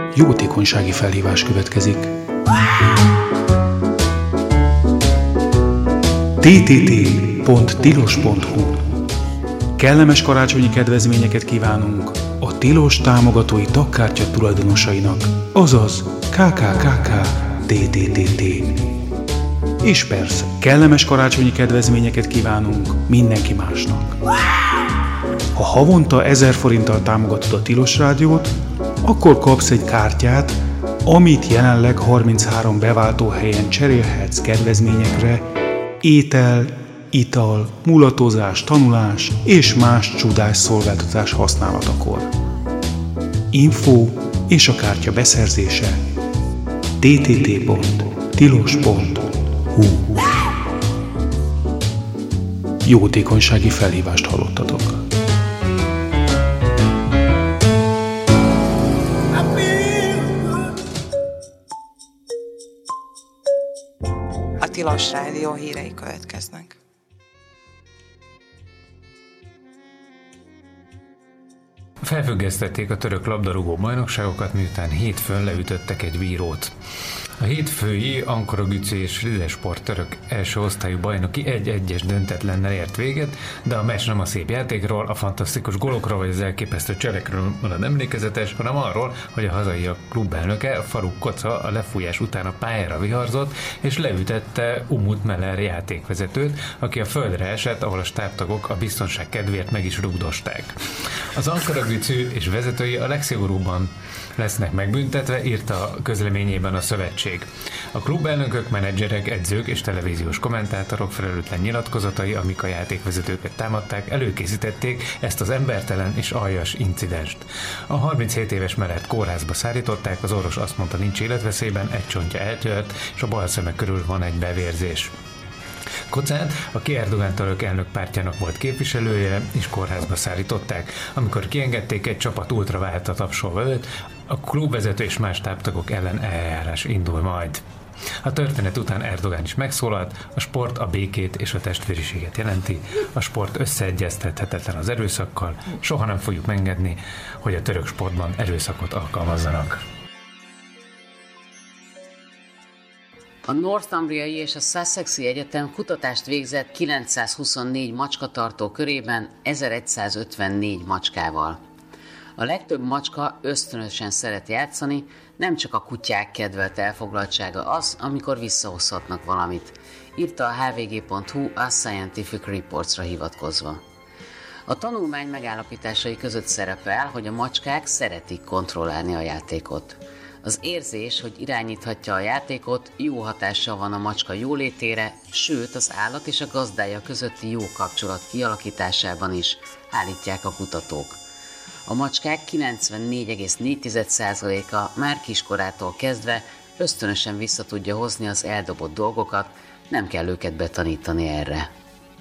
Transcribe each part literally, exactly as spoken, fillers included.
Jótékonysági felhívás következik. té té té pont tilos pont hu Kellemes karácsonyi kedvezményeket kívánunk a Tilos támogatói tagkártya tulajdonosainak, azaz ká ká ká ká té té té té. És persze, kellemes karácsonyi kedvezményeket kívánunk mindenki másnak. Ha havonta ezer forinttal támogatod a Tilos Rádiót, akkor kapsz egy kártyát, amit jelenleg harminchárom beváltóhelyen cserélhetsz kedvezményekre, étel, ital, mulatozás, tanulás és más csodás szolgáltatás használatakor. Info és a kártya beszerzése té té té pont tilos pont hu Jótékonysági felhívást hallottatok. A Tilos Rádió hírei következnek. Felfüggesztették a török labdarúgó bajnokságokat, miután hétfőn leütöttek egy bírót. A hétfői Ankaragücü és Rizespor török első osztályú bajnoki egy-egyes döntetlennel ért véget, de a meccs nem a szép játékról, a fantasztikus gólokról vagy az elképesztő cselekről marad emlékezetes, hanem arról, hogy a hazai klubelnöke, Faruk Koca a lefújás után a pályára viharzott, és leütette Umut Meler játékvezetőt, aki a földre esett, ahol a stábtagok a biztonság kedvéért meg is rugdosták. Az Ankaragücü és vezetői a legszigorúbban lesznek megbüntetve, írta a közleményében a szövetség. A klubelnökök, menedzserek, edzők és televíziós kommentátorok felelőtlen nyilatkozatai, amik a játékvezetőket támadták, előkészítették ezt az embertelen és aljas incidenst. A harminchét éves Mellert kórházba szállították, az orvos azt mondta, nincs életveszélyben, egy csontja eltört, és a bal szeme körül van egy bevérzés. Kocát, aki Erdogan török elnök pártjának volt képviselője, is kórházba szállították. Amikor kiengedték, egy csapat ultraválta tapsolva őt, a klubvezető és más táptagok ellen eljárás indul majd. A történet után Erdogan is megszólalt, a sport a békét és a testvériséget jelenti, a sport összeegyeztethetetlen az erőszakkal, soha nem fogjuk engedni, hogy a török sportban erőszakot alkalmazzanak. A Northumbriai és a Sussexi Egyetem kutatást végzett kilencszázhuszonnégy macskatartó körében ezeregyszázötvennégy macskával. A legtöbb macska ösztönösen szeret játszani, nem csak a kutyák kedvelt elfoglaltsága az, amikor visszahozhatnak valamit, írta a há vé gé pont hu a Scientific Reportsra hivatkozva. A tanulmány megállapításai között szerepel, hogy a macskák szeretik kontrollálni a játékot. Az érzés, hogy irányíthatja a játékot, jó hatással van a macska jólétére, sőt az állat és a gazdája közötti jó kapcsolat kialakításában is, állítják a kutatók. A macskák kilencvennégy egész négy százaléka már kiskorától kezdve ösztönösen vissza tudja hozni az eldobott dolgokat, nem kell őket betanítani erre.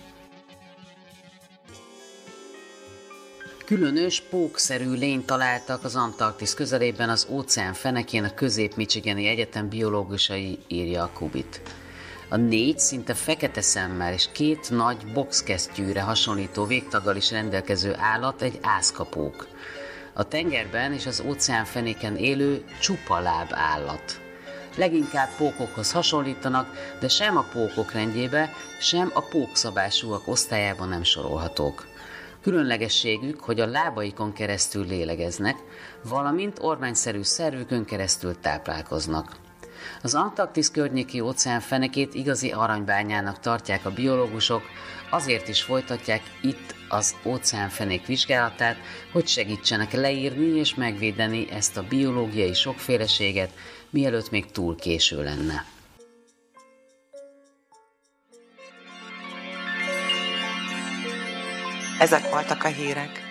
Különös, pókszerű lényt találtak az Antarktisz közelében az óceán fenekén a Közép-Michigani Egyetem biológusai, írja a Kubit. A négy szinte fekete szemmel és két nagy boxkesztyűre hasonlító végtaggal is rendelkező állat egy ázkapók. A tengerben és az óceán fenéken élő csupaláb állat. Leginkább pókokhoz hasonlítanak, de sem a pókok rendjébe, sem a pókszabásúak osztályában nem sorolhatók. Különlegességük, hogy a lábaikon keresztül lélegeznek, valamint ormányszerű szervükön keresztül táplálkoznak. Az Antarktisz környéki óceán fenekét igazi aranybányának tartják a biológusok, azért is folytatják itt az óceánfenék vizsgálatát, hogy segítsenek leírni és megvédeni ezt a biológiai sokféleséget, mielőtt még túl késő lenne. Ezek voltak a hírek.